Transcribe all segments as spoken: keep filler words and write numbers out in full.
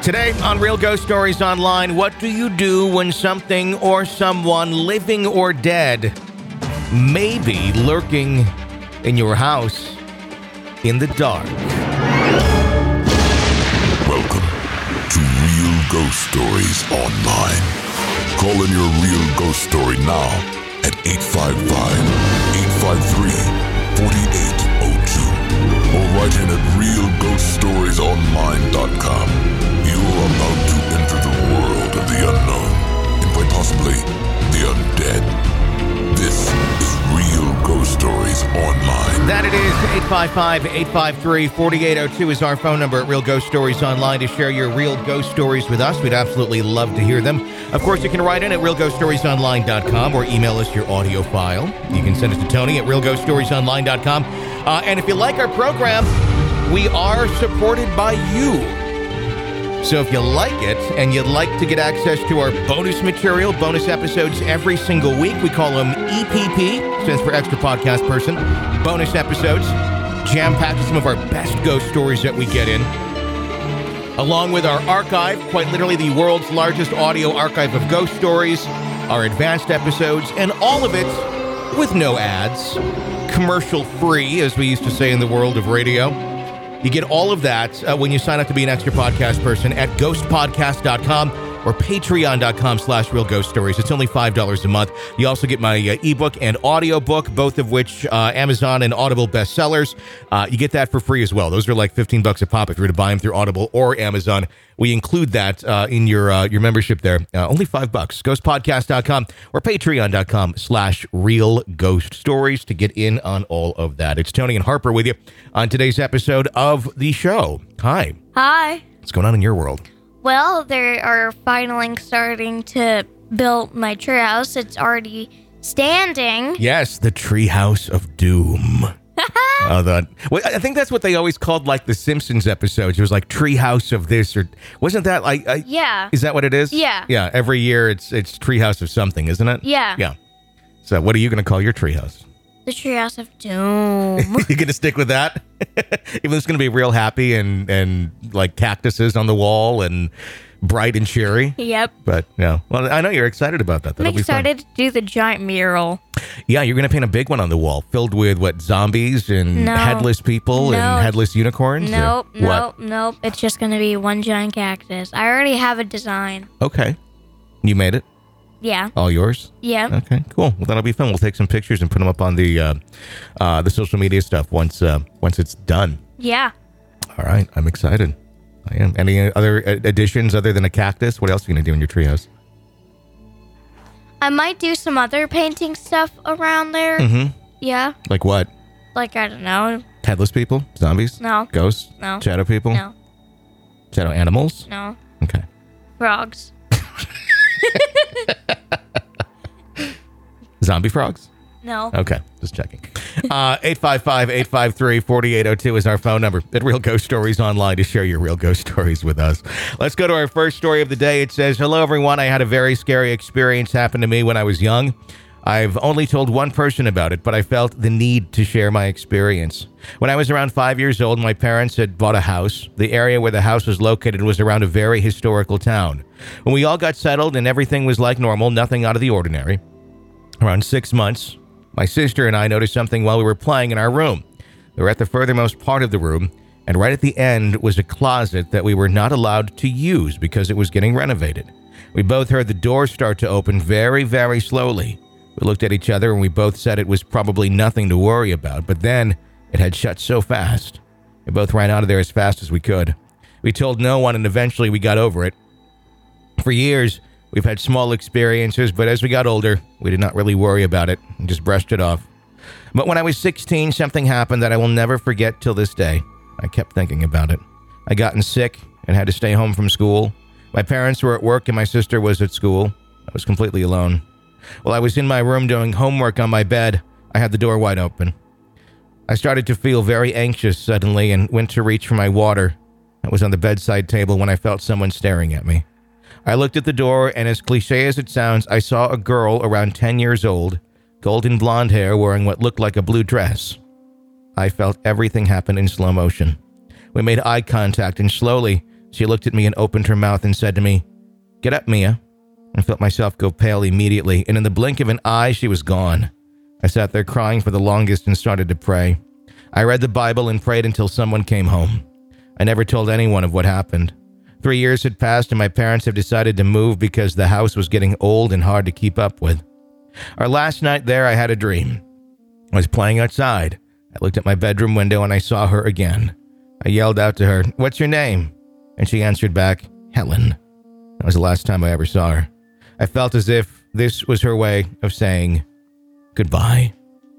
Today on Real Ghost Stories Online, what do you do when something or someone, living or dead, may be lurking in your house in the dark? Welcome to Real Ghost Stories Online. Call in your real ghost story now at eight five five, eight five three, four eight zero two or write in at real ghost stories online dot com. You are about to enter the world of the unknown and quite possibly the undead. This is Real Ghost Stories Online. That it is. eight five five, eight five three, four eight zero two is our phone number at Real Ghost Stories Online to share your real ghost stories with us. We'd absolutely love to hear them. Of course, you can write in at real ghost stories online dot com or email us your audio file. You can send it to Tony at real ghost stories online dot com. Uh, and if you like our program, we are supported by you. So if you like it and you'd like to get access to our bonus material, bonus episodes every single week, we call them E P P, stands for Extra Podcast Person, bonus episodes, jam-packed with some of our best ghost stories that we get in, along with our archive, quite literally the world's largest audio archive of ghost stories, our advanced episodes, and all of it with no ads, commercial-free, as we used to say in the world of radio. You get all of that uh, when you sign up to be an Extra Podcast Person at ghost podcast dot com or patreon dot com slash real ghost stories. It's only five dollars a month. You also get my uh, ebook and audiobook, both of which uh, Amazon and Audible bestsellers. Uh, you get that for free as well. Those are like fifteen bucks a pop if you were to buy them through Audible or Amazon. We include that uh, in your uh, your membership there. Uh, only five bucks. ghost podcast dot com or patreon dot com slash real ghost stories to get in on all of that. It's Tony and Harper with you on today's episode of the show. Hi. Hi. What's going on in your world? Well, they are finally starting to build my treehouse. It's already standing. Yes, the Treehouse of Doom. uh, the, well, I think that's what they always called, like, the Simpsons episodes. It was like Treehouse of this, or wasn't that like? I, yeah. Is that what it is? Yeah. Yeah. Every year it's it's Treehouse of something, isn't it? Yeah. Yeah. So, what are you going to call your treehouse? The Treehouse of Doom. You going to stick with that? Even though it's going to be real happy and and like cactuses on the wall and bright and cheery. Yep. But yeah, well, I know you're excited about that. That'll I'm be fun. excited to do the giant mural. Yeah, you're going to paint a big one on the wall filled with what, zombies and No. headless people No. and headless unicorns? Nope, Or what? nope, nope. It's just going to be one giant cactus. I already have a design. Okay. You made it? Yeah. All yours? Yeah. Okay, cool. Well, that'll be fun. We'll take some pictures and put them up on the uh, uh, the social media stuff once uh, once it's done. Yeah. All right, I'm excited. I am. Any other additions other than a cactus? What else are you going to do in your treehouse? I might do some other painting stuff around there. Mm-hmm. Yeah. Like what? Like, I don't know. Headless people? Zombies? No. Ghosts? No. Shadow people? No. Shadow animals? No. Okay. Frogs. Zombie frogs? No. Okay, just checking. Uh, eight five five, eight five three, four eight zero two is our phone number at Real Ghost Stories Online to share your real ghost stories with us. Let's go to our first story of the day. It says, hello, everyone. I had a very scary experience happen to me when I was young. I've only told one person about it, but I felt the need to share my experience. When I was around five years old, my parents had bought a house. The area where the house was located was around a very historical town. When we all got settled and everything was like normal, nothing out of the ordinary, around six months, my sister and I noticed something while we were playing in our room. We were at the furthermost part of the room, and right at the end was a closet that we were not allowed to use because it was getting renovated. We both heard the door start to open very, very slowly. We looked at each other and we both said it was probably nothing to worry about, but then it had shut so fast. We both ran out of there as fast as we could. We told no one and eventually we got over it. For years, we've had small experiences, but as we got older, we did not really worry about it and just brushed it off. But when I was sixteen, something happened that I will never forget till this day. I kept thinking about it. I gotten sick and had to stay home from school. My parents were at work and my sister was at school. I was completely alone. While I was in my room doing homework on my bed, I had the door wide open. I started to feel very anxious suddenly and went to reach for my water. I was on the bedside table when I felt someone staring at me. I looked at the door, and as cliche as it sounds, I saw a girl around ten years old, golden blonde hair, wearing what looked like a blue dress. I felt everything happen in slow motion. We made eye contact, and slowly, She looked at me and opened her mouth and said to me, "Get up, Mia." I felt myself go pale immediately, and in the blink of an eye, she was gone. I sat there crying for the longest and started to pray. I read the Bible and prayed until someone came home. I never told anyone of what happened. Three years had passed and my parents have decided to move because the house was getting old and hard to keep up with. Our last night there, I had a dream. I was playing outside. I looked at my bedroom window and I saw her again. I yelled out to her, "What's your name?" And she answered back, "Helen." That was the last time I ever saw her. I felt as if this was her way of saying goodbye.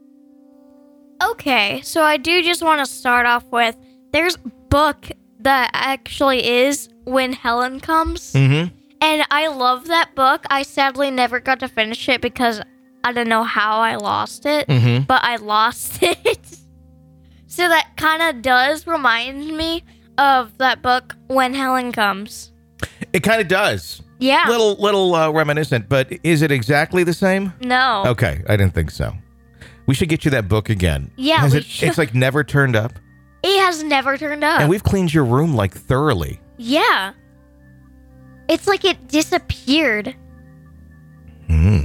Okay, so I do just want to start off with, there's a book that actually is When Helen Comes. Mm-hmm. And I love that book. I sadly never got to finish it because I don't know how I lost it, Mm-hmm. but I lost it. So that kind of does remind me of that book, When Helen Comes. It kind of does. Yeah. Little, little uh, reminiscent, but is it exactly the same? No. Okay, I didn't think so. We should get you that book again. Yeah, Has we it, should. It's like never turned up. It has never turned up. And we've cleaned your room like thoroughly. Yeah. It's like it disappeared. Hmm.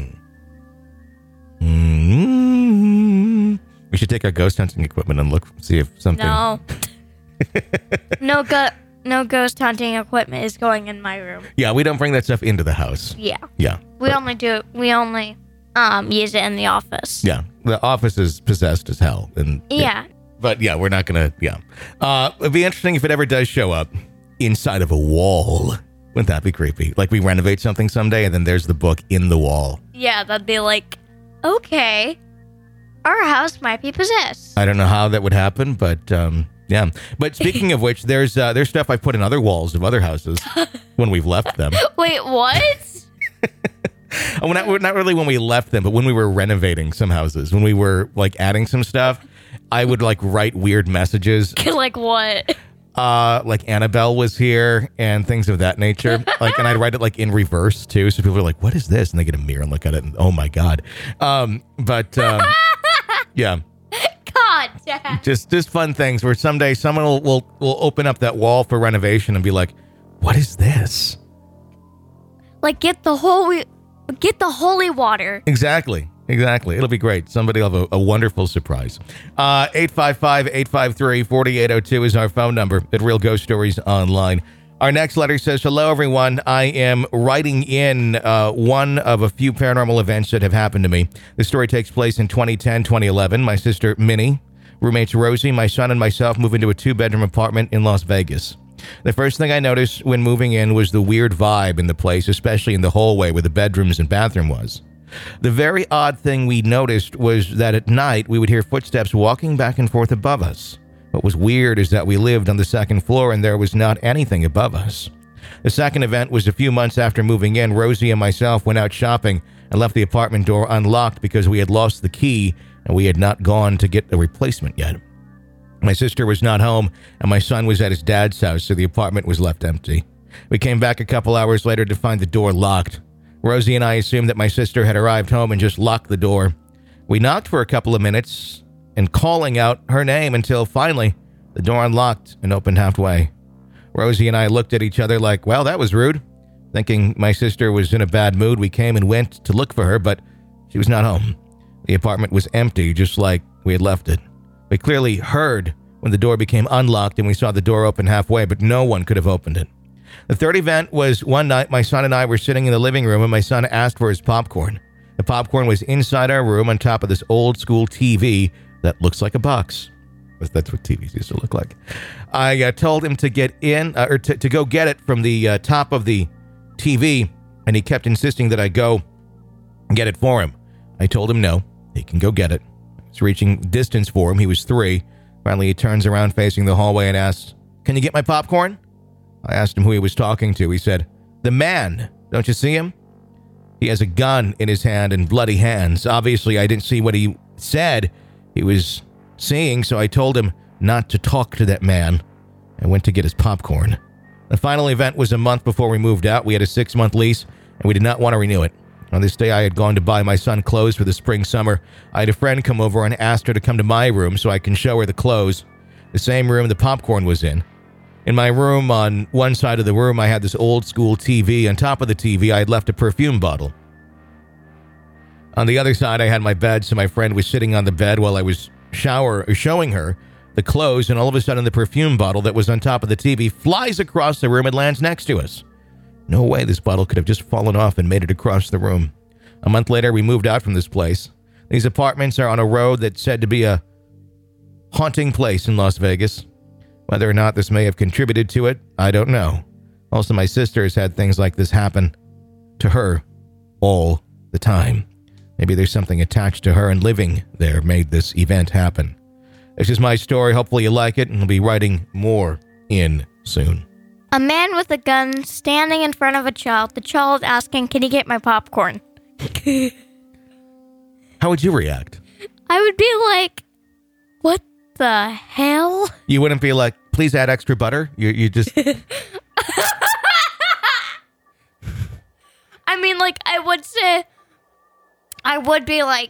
Mm. We should take our ghost hunting equipment and look, see if something. No. no go- no ghost hunting equipment is going in my room. Yeah, we don't bring that stuff into the house. Yeah. Yeah. We but- only do we only um use it in the office. Yeah. The office is possessed as hell. And Yeah. But yeah, we're not gonna. Yeah. Uh, it'd be interesting if it ever does show up inside of a wall. Wouldn't that be creepy? Like we renovate something someday, and then there's the book in the wall. Yeah, that'd be like, okay, our house might be possessed. I don't know how that would happen, but um, yeah. But speaking of which, there's uh, there's stuff I put in other walls of other houses when we've left them. Wait, what? Oh, not, not really when we left them, but when we were renovating some houses, when we were like adding some stuff, I would like write weird messages. Like what? Uh, like Annabelle was here and things of that nature. Like, and I'd write it like in reverse too. So people are like, "What is this?" And they get a mirror and look at it and, oh my God. Um, but, um, yeah, God, Dad. just, just fun things where someday someone will, will, will open up that wall for renovation and be like, "What is this?" Like get the holy, get the holy water. Exactly. Exactly. It'll be great. Somebody will have a, a wonderful surprise. Uh, eight five five, eight five three, four eight zero two is our phone number at Real Ghost Stories Online. Our next letter says, "Hello, everyone. I am writing in uh, one of a few paranormal events that have happened to me. The story takes place in twenty ten, twenty eleven. My sister, Minnie, roommates Rosie, my son, and myself move into a two-bedroom apartment in Las Vegas. The first thing I noticed when moving in was the weird vibe in the place, especially in the hallway where the bedrooms and bathroom was. The very odd thing we noticed was that at night we would hear footsteps walking back and forth above us. What was weird is that we lived on the second floor and there was not anything above us. The second event was a few months after moving in. Rosie and myself went out shopping and left the apartment door unlocked because we had lost the key and we had not gone to get a replacement yet. My sister was not home and my son was at his dad's house, so the apartment was left empty. We came back a couple hours later to find the door locked. Rosie and I assumed that my sister had arrived home and just locked the door. We knocked for a couple of minutes and calling out her name until finally the door unlocked and opened halfway. Rosie and I looked at each other like, well, that was rude. Thinking my sister was in a bad mood, we came and went to look for her, but she was not home. The apartment was empty, just like we had left it. We clearly heard when the door became unlocked and we saw the door open halfway, but no one could have opened it. The third event was one night my son and I were sitting in the living room and my son asked for his popcorn. The popcorn was inside our room on top of this old school T V that looks like a box. That's what T Vs used to look like. I uh, told him to get in, uh, or to, to go get it from the uh, top of the T V, and he kept insisting that I go get it for him. I told him no, he can go get it. I was reaching distance for him. He was three. Finally, he turns around facing the hallway and asks, "Can you get my popcorn?" I asked him who he was talking to. He said, "The man. Don't you see him? He has a gun in his hand and bloody hands." Obviously, I didn't see what he said he was seeing, so I told him not to talk to that man. I went to get his popcorn. The final event was a month before we moved out. We had a six-month lease, and we did not want to renew it. On this day, I had gone to buy my son clothes for the spring-summer. I had a friend come over and asked her to come to my room so I can show her the clothes. The same room the popcorn was in. In my room, on one side of the room, I had this old school T V. On top of the T V, I had left a perfume bottle. On the other side, I had my bed, so my friend was sitting on the bed while I was shower showing her the clothes, and all of a sudden the perfume bottle that was on top of the T V flies across the room and lands next to us. No way this bottle could have just fallen off and made it across the room. A month later, we moved out from this place. These apartments are on a road that's said to be a haunting place in Las Vegas. Whether or not this may have contributed to it, I don't know. Also, my sister has had things like this happen to her all the time. Maybe there's something attached to her, and living there made this event happen. This is my story. Hopefully you like it, and I'll be writing more in soon. A man with a gun standing in front of a child. The child asking, "Can you get my popcorn?" How would you react? I would be like, "What the hell?" You wouldn't be like, "Please add extra butter"? You you just... I mean, like, I would say, I would be like,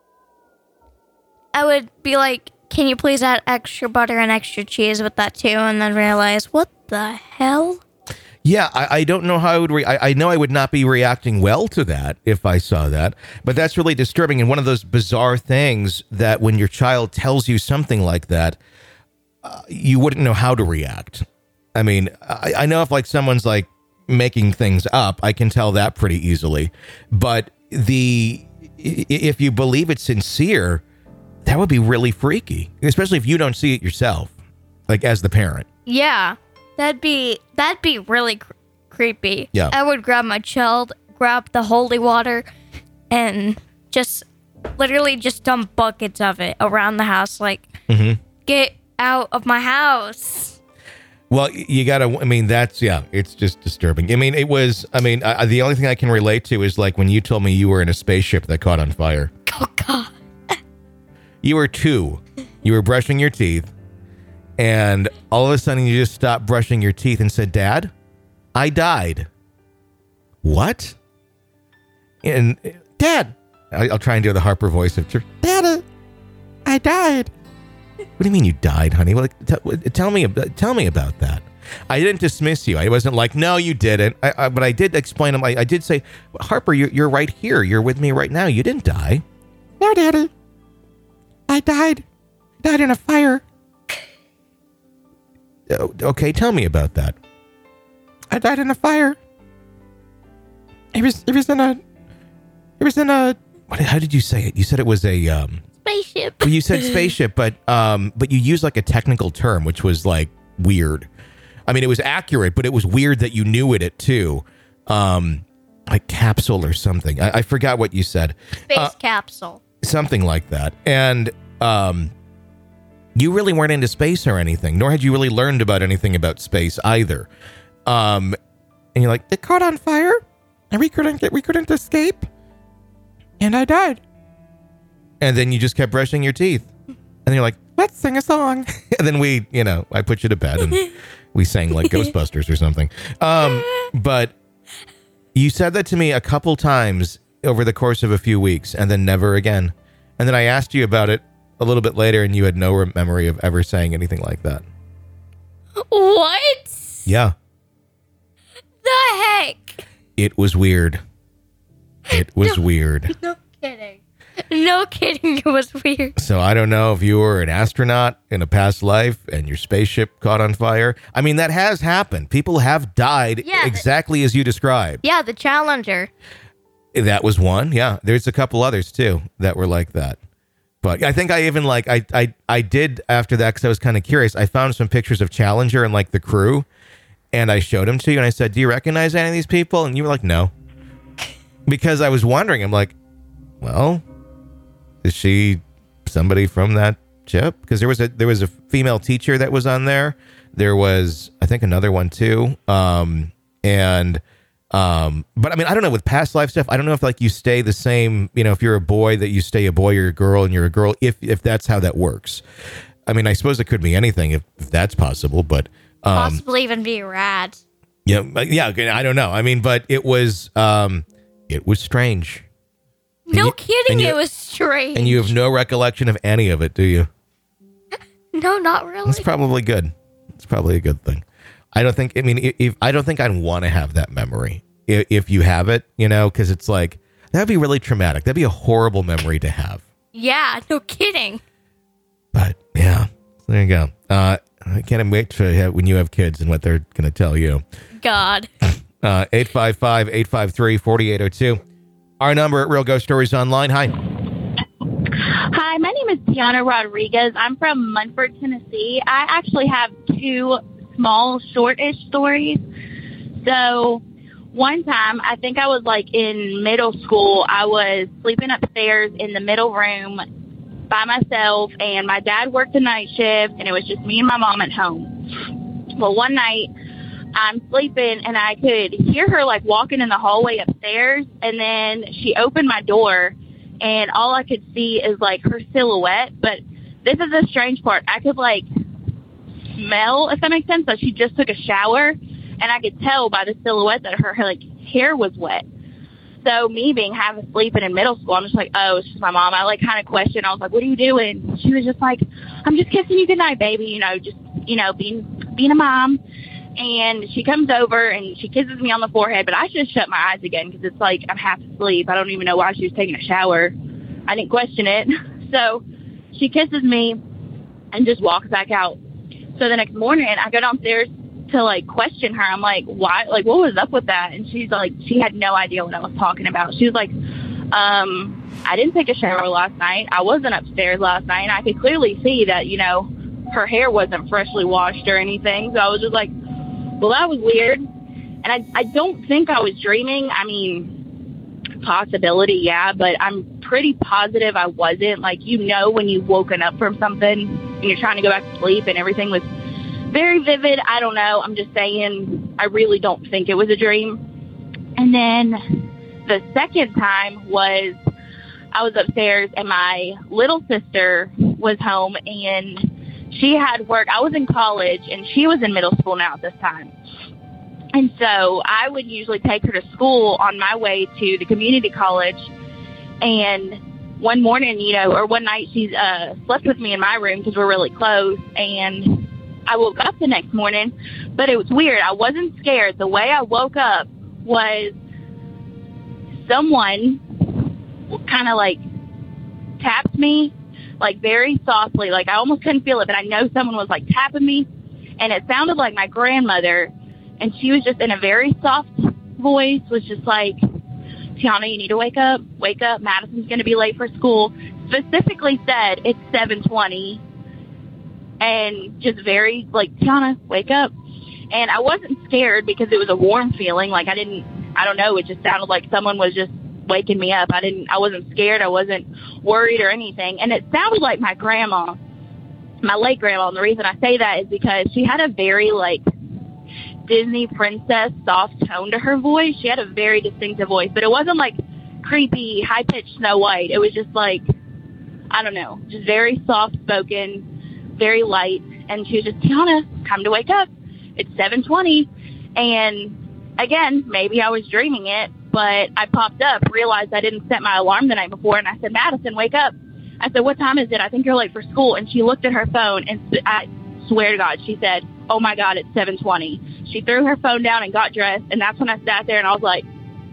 I would be like, "Can you please add extra butter and extra cheese with that too?" And then realize, what the hell? Yeah, I, I don't know how I would... Re- I, I know I would not be reacting well to that if I saw that, but that's really disturbing, and one of those bizarre things that when your child tells you something like that, uh, you wouldn't know how to react. I mean, I, I know if like someone's like making things up, I can tell that pretty easily, but the if you believe it's sincere, that would be really freaky, especially if you don't see it yourself, like as the parent. Yeah, that'd be that'd be really cr- creepy. Yeah. I would grab my child, grab the holy water, and just literally just dump buckets of it around the house. Like, Mm-hmm. get out of my house. Well, you gotta, I mean, that's, yeah, it's just disturbing. I mean, it was, I mean, I, the only thing I can relate to is like when you told me you were in a spaceship that caught on fire. Oh, God. You were two. You were brushing your teeth, and all of a sudden you just stopped brushing your teeth and said, "Dad, I died." What? And Dad, I, I'll try and do the Harper voice of church. "Dad, I died." What do you mean you died, honey? Well, like, t- tell me, ab- tell me about that. I didn't dismiss you. I wasn't like, "No, you didn't." I, I, but I did explain them. I, I did say, "Harper, you're, you're right here. You're with me right now. You didn't die." "No, Daddy. I died. Died in a fire." Okay, tell me about that. "I died in a fire. It was, it was in a, it was in a, what, how did you say it? You said it was a, um, Spaceship. well, you said spaceship, but, um, but you used like a technical term, which was like weird. I mean, it was accurate, but it was weird that you knew it, it too. Um, like capsule or something. I, I forgot what you said. Space Uh, capsule. Something like that. And, um, you really weren't into space or anything, nor had you really learned about anything about space either. Um, and you're like, "It caught on fire, and we couldn't get, we couldn't escape, and I died." And then you just kept brushing your teeth, and you're like, "Let's sing a song." And then we, you know, I put you to bed, and we sang like Ghostbusters or something. Um, but you said that to me a couple times over the course of a few weeks, and then never again. And then I asked you about it a little bit later, and you had no memory of ever saying anything like that. What? Yeah. The heck? It was weird. It was No. weird. No kidding. No kidding. It was weird. So I don't know if you were an astronaut in a past life and your spaceship caught on fire. I mean, that has happened. People have died Yeah, exactly as you described. Yeah, the Challenger. That was one. Yeah. There's a couple others too that were like that. But I think I even like, I, I, I did after that, because I was kind of curious. I found some pictures of Challenger and like the crew, and I showed them to you, and I said, "Do you recognize any of these people?" And you were like, "No." Because I was wondering, I'm like, well, is she somebody from that ship? Because there was a there was a female teacher that was on there. There was, I think, another one too. Um, and um, but I mean, I don't know, with past life stuff, I don't know if like you stay the same. You know, if you're a boy, that you stay a boy, or a girl, and you're a girl. If if that's how that works. I mean, I suppose it could be anything if, if that's possible. But um, Possibly even be rad. yeah, but yeah. I don't know. I mean, but it was um, it was strange. No you- kidding. and you- It was strange. And you have no recollection of any of it, do you? No, not really. That's probably good. It's probably a good thing. I don't think, I mean, if, I don't think I'd want to have that memory if, if you have it, you know, because it's like, that'd be really traumatic. That'd be a horrible memory to have. Yeah, no kidding. But yeah, so there you go. Uh, I can't wait to have, when you have kids and what they're going to tell you. God. Uh, eight five five, eight five three, four eight zero two. Our number at Real Ghost Stories Online. Hi. Hi, my name is Tiana Rodriguez. I'm from Munford, Tennessee. I actually have two small, short-ish stories. So one time, I think I was like in middle school, I was sleeping upstairs in the middle room by myself, and my dad worked the night shift, and it was just me and my mom at home. Well, one night, I'm sleeping, and I could hear her, like, walking in the hallway upstairs, and then she opened my door, and all I could see is, like, her silhouette. But this is the strange part. I could, like, smell, if that makes sense. So she just took a shower, and I could tell by the silhouette that her, her like, hair was wet. So me being half asleep and in middle school, I'm just like, oh, it's just my mom. I, like, kind of questioned. I was like, what are you doing? She was just like, I'm just kissing you goodnight, baby, you know, just, you know, being being a mom. And she comes over and she kisses me on the forehead, but I should shut my eyes again because it's like I'm half asleep. I don't even know why she was taking a shower. I didn't question it. So she kisses me and just walks back out. So the next morning I go downstairs to like question her. I'm like, why? Like, what was up with that? And she's like, she had no idea what I was talking about. She was like, um, I didn't take a shower last night. I wasn't upstairs last night. And I could clearly see that, you know, her hair wasn't freshly washed or anything. So I was just like, well, that was weird. And I, I don't think I was dreaming. I mean, possibility, yeah, but I'm pretty positive I wasn't. Like, you know, when you've woken up from something and you're trying to go back to sleep and everything was very vivid. I don't know. I'm just saying I really don't think it was a dream. And then the second time was I was upstairs and my little sister was home and she had work. I was in college, and she was in middle school now at this time. And so I would usually take her to school on my way to the community college. And one morning, you know, or one night, she uh, slept with me in my room because we're really close. And I woke up the next morning, but it was weird. I wasn't scared. The way I woke up was someone kind of like tapped me, like very softly, like I almost couldn't feel it, but I know someone was like tapping me, and it sounded like my grandmother, and she was just in a very soft voice, was just like, Tiana, you need to wake up, wake up, Madison's going to be late for school. Specifically said it's seven twenty, and just very like, Tiana, wake up. And I wasn't scared because it was a warm feeling, like I didn't, I don't know, it just sounded like someone was just waking me up. I didn't, I wasn't scared. I wasn't worried or anything. And it sounded like my grandma, my late grandma. And the reason I say that is because she had a very like Disney princess soft tone to her voice. She had a very distinctive voice, but it wasn't like creepy, high pitched Snow White. It was just like, I don't know, just very soft spoken, very light. And she was just, Tiana, time to wake up. It's seven twenty. And again, maybe I was dreaming it, but I popped up, realized I didn't set my alarm the night before, and I said, Madison, wake up. I said, what time is it? I think you're late for school. And she looked at her phone, and I swear to God, she said, oh, my God, it's seven twenty. She threw her phone down and got dressed, and that's when I sat there, and I was like,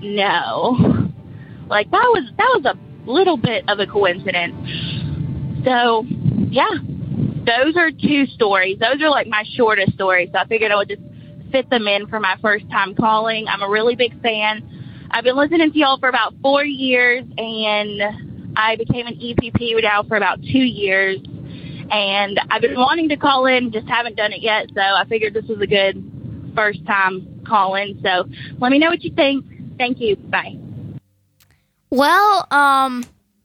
no. Like, that was that was a little bit of a coincidence. So, yeah, those are two stories. Those are, like, my shortest stories, so I figured I would just fit them in for my first time calling. I'm a really big fan. I've been listening to y'all for about four years, and I became an E P P now for about two years. And I've been wanting to call in, just haven't done it yet, so I figured this was a good first time calling. So let me know what you think. Thank you. Bye. Well, um,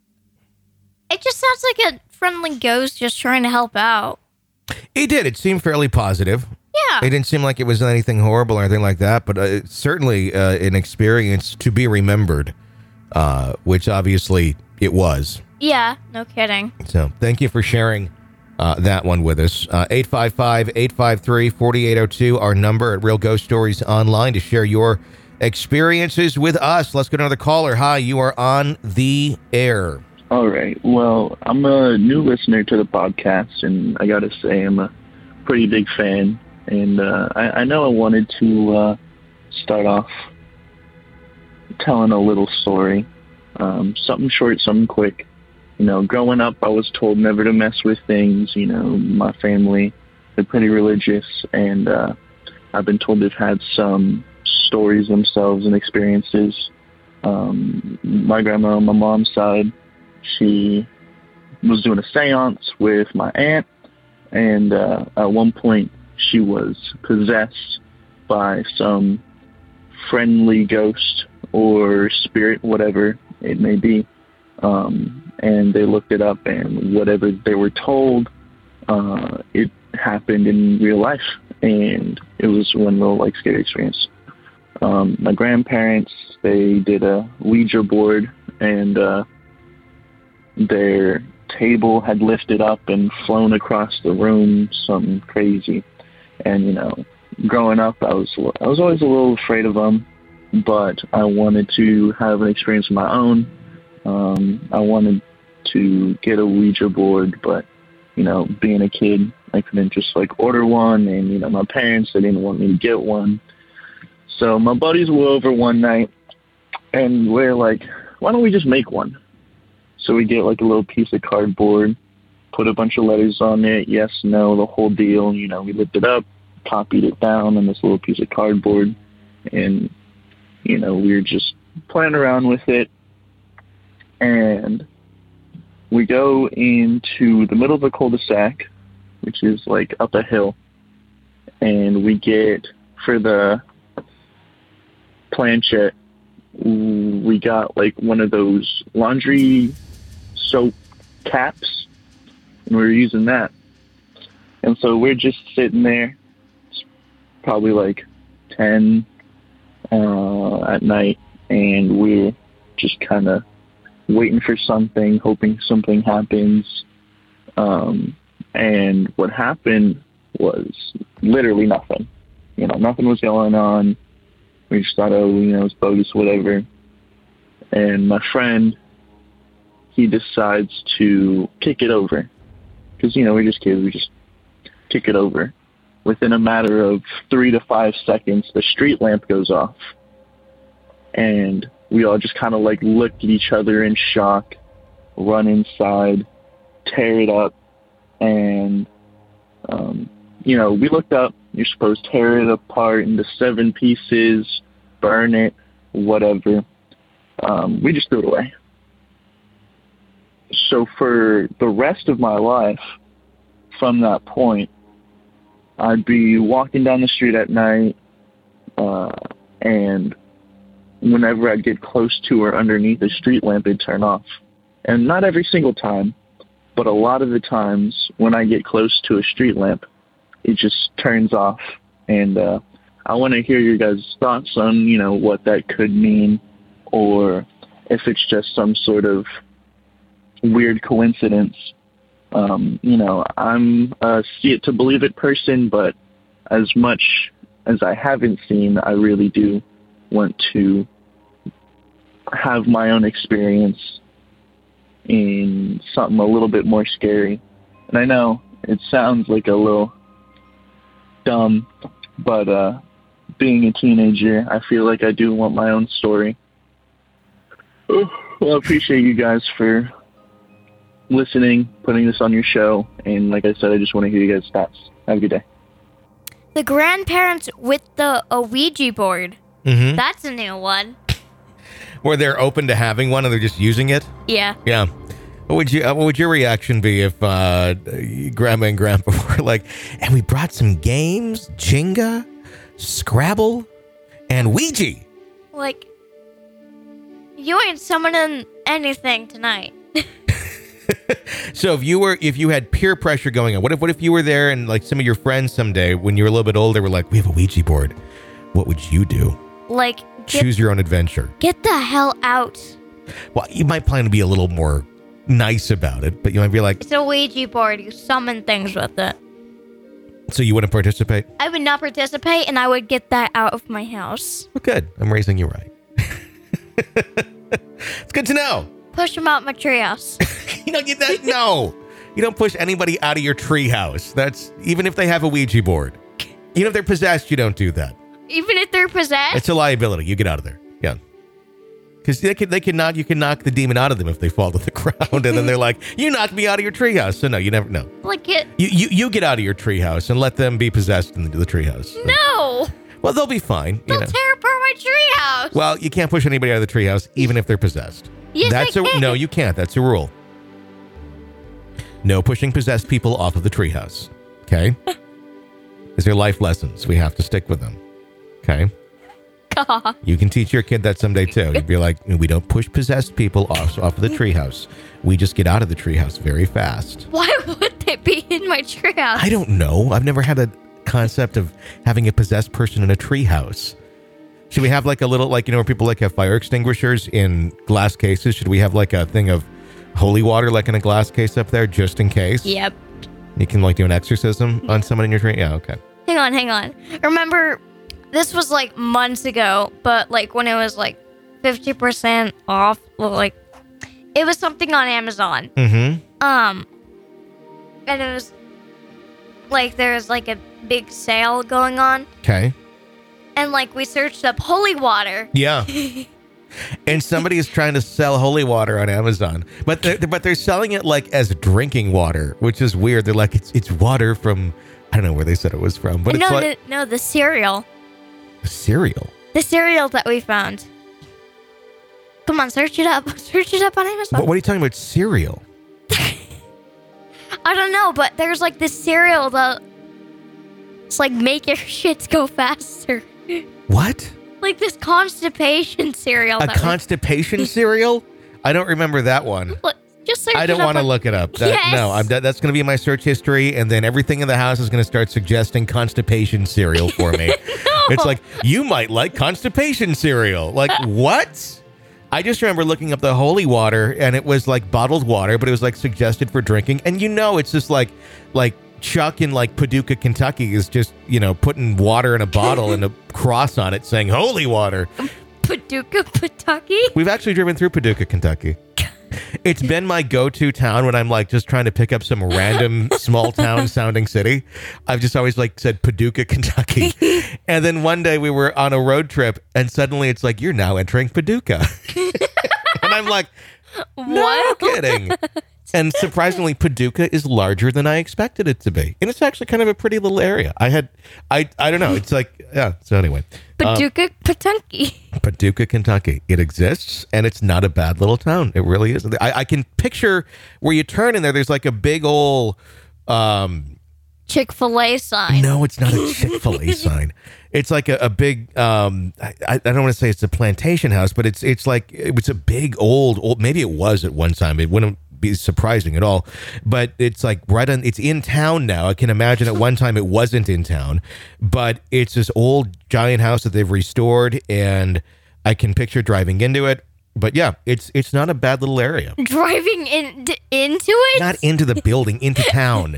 it just sounds like a friendly ghost just trying to help out. It did. It seemed fairly positive. Yeah. It didn't seem like it was anything horrible or anything like that, but uh, it's certainly uh, an experience to be remembered, uh, which obviously it was. Yeah, no kidding. So thank you for sharing uh, that one with us. Uh, eight five five, eight five three, four eight zero two, our number at Real Ghost Stories Online to share your experiences with us. Let's go to another caller. Hi, you are on the air. All right. Well, I'm a new listener to the podcast, and I got to say I'm a pretty big fan. And uh, I, I know I wanted to uh, start off telling a little story, um, something short, something quick. You know, growing up, I was told never to mess with things. You know, my family, they're pretty religious, and uh, I've been told they've had some stories themselves and experiences. Um, my grandma on my mom's side, she was doing a seance with my aunt, and uh, at one point she was possessed by some friendly ghost or spirit, whatever it may be. Um, and they looked it up, and whatever they were told, uh, it happened in real life, and it was one real like scary experience. Um, my grandparents, they did a Ouija board, and uh, their table had lifted up and flown across the room, something crazy. And you know, growing up, I was I was always a little afraid of them, but I wanted to have an experience of my own. Um, I wanted to get a Ouija board, but, you know, being a kid, I couldn't just, like, order one, and, you know, my parents, they didn't want me to get one. So my buddies were over one night, and we're like, why don't we just make one? So we get, like, a little piece of cardboard, put a bunch of letters on it, yes, no, the whole deal. You know, we lifted it up, copied it down on this little piece of cardboard, and, you know, we were just playing around with it. And we go into the middle of a cul-de-sac, which is like up a hill, and we get, for the planchette, we got like one of those laundry soap caps, and we were using that. And so we're just sitting there, it's probably like ten uh, at night, and we're just kind of waiting for something, hoping something happens. Um, and what happened was literally nothing. You know, nothing was going on. We just thought, oh, you know, it's bogus, whatever. And my friend, he decides to kick it over. Because, you know, we're just kids, we just kick it over. Within a matter of three to five seconds, the street lamp goes off. And we all just kind of like looked at each other in shock, run inside, tear it up, and, um, you know, we looked up, you're supposed to tear it apart into seven pieces, burn it, whatever. Um, we just threw it away. So for the rest of my life, from that point, I'd be walking down the street at night, uh, and whenever I'd get close to or underneath a street lamp, it'd turn off. And not every single time, but a lot of the times when I get close to a street lamp, it just turns off. And uh, I want to hear your guys' thoughts on, you know, what that could mean, or if it's just some sort of weird coincidence. Um, you know, I'm a see it to believe it person, but as much as I haven't seen, I really do want to have my own experience in something a little bit more scary. And I know it sounds like a little dumb, but uh, being a teenager, I feel like I do want my own story. Well, I appreciate you guys for listening, putting this on your show, and like I said, I just want to hear you guys' thoughts. Have a good day. The grandparents with the Ouija board. Mm-hmm. That's a new one. Where they're open to having one and they're just using it? Yeah. Yeah. What would you? Uh, what would your reaction be if uh, Grandma and Grandpa were like, and we brought some games, Jenga, Scrabble, and Ouija? Like, you ain't summoning anything tonight. So if you were, if you had peer pressure going on, what if, what if you were there and like some of your friends someday when you were a little bit older were like, we have a Ouija board. What would you do? Like, get, choose your own adventure. Get the hell out. Well, you might plan to be a little more nice about it, but you might be like, it's a Ouija board. You summon things with it. So you wouldn't participate? I would not participate, and I would get that out of my house. Well, good. I'm raising you right. It's good to know. Push them out my treehouse. You don't get that? No. You don't push anybody out of your treehouse. That's even if they have a Ouija board. Even if they're possessed, you don't do that. Even if they're possessed? It's a liability. You get out of there. Yeah. Because they can, they can knock, you can knock the demon out of them if they fall to the ground, and then they're like, "You knocked me out of your treehouse." So no, you never know. Like it? You you you get out of your treehouse and let them be possessed in the, the treehouse. So. No. Well, they'll be fine. They'll you know. tear apart my treehouse. Well, you can't push anybody out of the treehouse, even if they're possessed. Yes, That's I a can. no. You can't. That's a rule. No pushing possessed people off of the treehouse. Okay. These are life lessons. We have to stick with them. Okay. God. You can teach your kid that someday too. You'd be like, we don't push possessed people off off of the treehouse. We just get out of the treehouse very fast. Why would they be in my treehouse? I don't know. I've never had a concept of having a possessed person in a treehouse. Should we have like a little, like, you know, where people like have fire extinguishers in glass cases? Should we have like a thing of holy water, like in a glass case up there, just in case? Yep. You can like do an exorcism on someone in your tree? Yeah, okay. Hang on, hang on. Remember, this was like months ago, but like when it was like fifty percent off, well, like it was something on Amazon. Mm-hmm. Um, and it was like there was like a big sale going on, Okay. and like we searched up holy water. Yeah. And somebody is trying to sell holy water on Amazon, but they're, but they're selling it like as drinking water, which is weird. They're like, it's it's water from, I don't know where they said it was from, but no, it's like the, no, the cereal, cereal. the cereal that we found. Come on, search it up. Search it up on Amazon. What, what are you talking about? Cereal? I don't know, but there's like this cereal that it's like make your shits go faster. What? Like this constipation cereal. A that we- constipation cereal? I don't remember that one. Look, just search I don't it up want to on- look it up. That, Yes. No, I'm, that, that's going to be my search history, and then everything in the house is going to start suggesting constipation cereal for me. It's like, you might like constipation cereal. Like, what? I just remember looking up the holy water, and it was like bottled water, but it was like suggested for drinking. And you know, it's just like, like Chuck in like Paducah, Kentucky is just, you know, putting water in a bottle and a cross on it saying holy water. Paducah, Kentucky. We've actually driven through Paducah, Kentucky. It's been my go-to town when I'm like just trying to pick up some random small town sounding city. I've just always like said Paducah, Kentucky. And then one day we were on a road trip and suddenly it's like, you're now entering Paducah. And I'm like, no What? kidding. And surprisingly, Paducah is larger than I expected it to be. And it's actually kind of a pretty little area. I had, I, I don't know. It's like, yeah. So anyway. um, Paducah, Kentucky. Paducah, Kentucky. It exists, and it's not a bad little town. It really is. I, I can picture where you turn in there. There's like a big old. Um, Chick-fil-A sign. no, it's not a Chick-fil-A sign. It's like a, a big. Um, I, I don't want to say it's a plantation house, but it's it's like it was a big old old. Maybe it was at one time. It wouldn't be surprising at all, but it's like right on. It's in town now. I can imagine at one time it wasn't in town, but it's this old giant house that they've restored, and I can picture driving into it. But yeah, it's it's not a bad little area. Driving in d- into it? Not into the building, into town.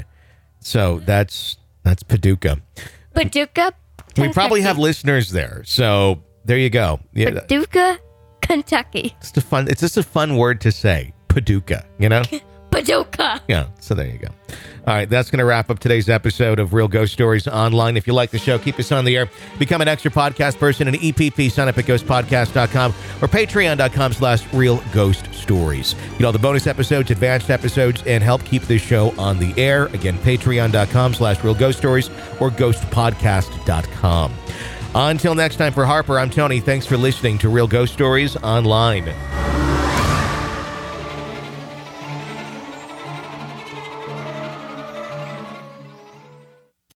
So that's that's Paducah. Paducah, We probably Kentucky. have listeners there, so there you go. Yeah, Paducah, Kentucky. it's just a fun. It's just a fun word to say, Paducah. You know. Paducah. Yeah, so there you go. All right, that's going to wrap up today's episode of Real Ghost Stories Online. If you like the show, keep us on the air. Become an extra podcast person at E P P. Sign up at ghost podcast dot com or patreon.com slash real ghost stories. Get all the bonus episodes, advanced episodes, and help keep this show on the air. Again, patreon.com slash real ghost stories or ghost podcast dot com. Until next time, for Harper, I'm Tony. Thanks for listening to Real Ghost Stories Online.